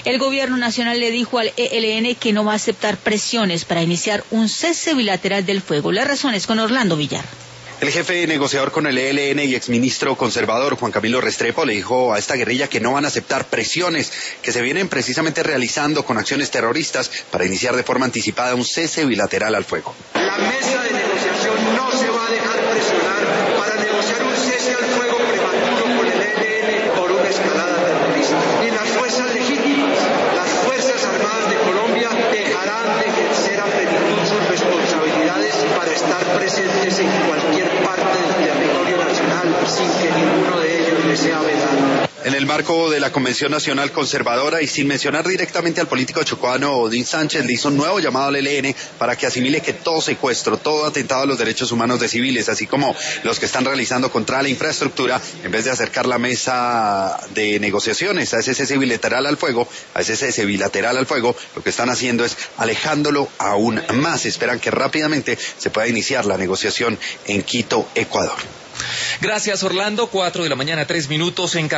El gobierno nacional le dijo al ELN que no va a aceptar presiones para iniciar un cese bilateral del fuego. Las razones con Orlando Villar. El jefe negociador con el ELN y exministro conservador Juan Camilo Restrepo le dijo a esta guerrilla que no van a aceptar presiones que se vienen precisamente realizando con acciones terroristas para iniciar de forma anticipada un cese bilateral al fuego. La mesa de negociación no se va a dejar presionar para negociar un cese al fuego prematuro con el ELN por una escalada terrorista. Y las fuerzas legítimas, las Fuerzas Armadas de Colombia dejarán de ejercer a plenitud sus responsabilidades para estar presentes en cualquier parte del territorio nacional sin que ninguno de ellos les sea vedado. En el marco de la Convención Nacional Conservadora y sin mencionar directamente al político chocuano Odín Sánchez, le hizo un nuevo llamado al ELN para que asimile que todo secuestro, todo atentado a los derechos humanos de civiles, así como los que están realizando contra la infraestructura, en vez de acercar la mesa de negociaciones a ese cese bilateral al fuego, lo que están haciendo es alejándolo aún más. Esperan que rápidamente se pueda iniciar la negociación en Quito, Ecuador. Gracias, Orlando. 4 de la mañana, 3 minutos en